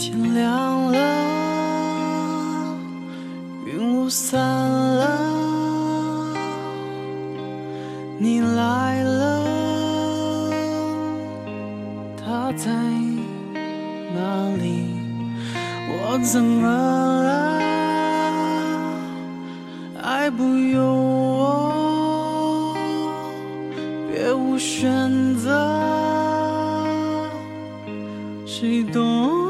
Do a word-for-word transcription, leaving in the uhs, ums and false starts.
天亮了，云雾散了，你来了，他在哪里？我怎么了？爱不由我，别无选择，谁懂？